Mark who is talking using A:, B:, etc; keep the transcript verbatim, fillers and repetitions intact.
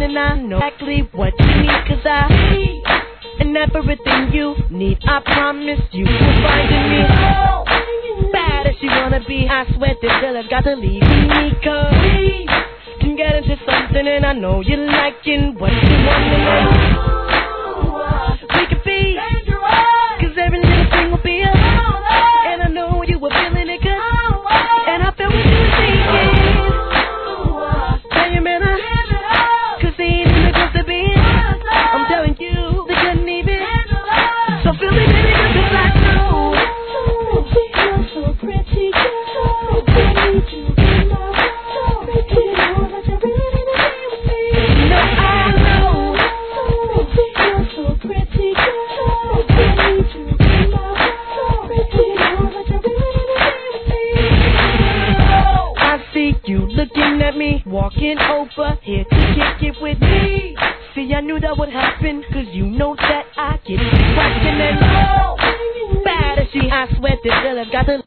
A: one and I know exactly what you need, cause I need and everything you need, I promise you will find in me. Bad as she wanna be, I swear this girl has got to leave me, cause we can get into something and I know you're liking what you want to know. We could be, cause every little thing will be up, and I know you were feeling it good, and I felt what you were thinking. Tell your man I, cause he ain't in the close to be in. I'm telling you, they couldn't even, so feel me baby, cause I know. You're so pretty, so pretty to be loved, so pretty, know that you're really with me. No, I know. You're so pretty, so pretty to be loved, so pretty, know that you're really with me. I see you looking at me, walking over here to kick it with me. See, I knew that would happen, cause you know that I get cracking and oh, bad as she, I swear this girl has got to